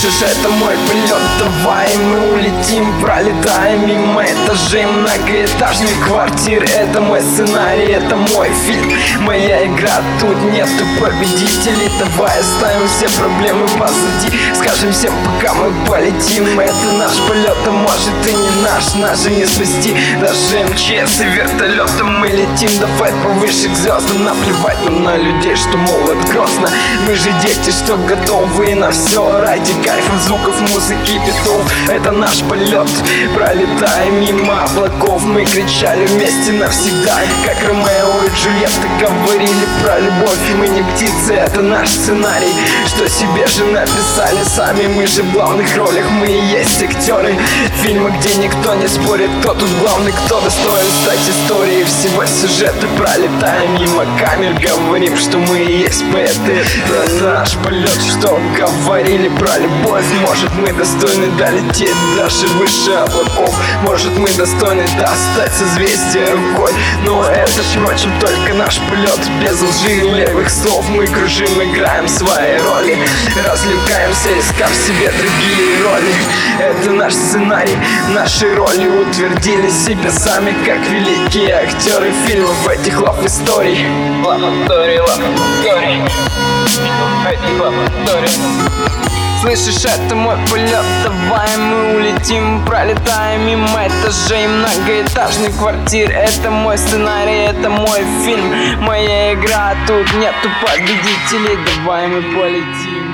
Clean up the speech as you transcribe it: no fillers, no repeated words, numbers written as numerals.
Слышишь, это мой полет, давай мы улетим, пролетаем мимо этажей многоэтажных квартир. Это мой сценарий, это мой фильм, моя игра, тут нету победителей. Давай оставим все проблемы позади, скажем всем, пока мы полетим. Это наш полет, а может и не наш, нас же не спасти. Даже МЧС и вертолетом мы летим, давай повыше к звездам. Наплевать нам на людей, что молод грозно. Мы же дети, что готовы на все ради кайфа, звуков, музыки, битов. Это наш полет, пролетаем мимо облаков. Мы кричали вместе навсегда, как Ромео и Джульетта говорили про любовь. И мы не птицы, это наш сценарий, что себе же написали сами. Мы же в главных ролях, мы и есть актеры фильма, где никто не спорит, кто тут главный, кто достоин стать историей всего сюжета. Пролетаем мимо камер, говорим, что мы и есть поэты. Это наш полет, что говорили про любовь. Может, мы достойны долететь даже выше облаков. Может, мы достойны достать созвездие рукой. Но это, впрочем, только наш полет, без лжи и левых слов. Мы кружим, играем свои роли, развлекаемся, искав себе другие роли. Это наш сценарий, наши роли утвердили себя сами, как великие актеры фильмов этих лав-историй. Лав-историй, лав-историй, этих лав-историй. Слышишь, это мой полет, давай мы улетим, пролетаем мимо этажей многоэтажных квартир. Это мой сценарий, это мой фильм, моя игра, тут нету победителей, давай мы полетим.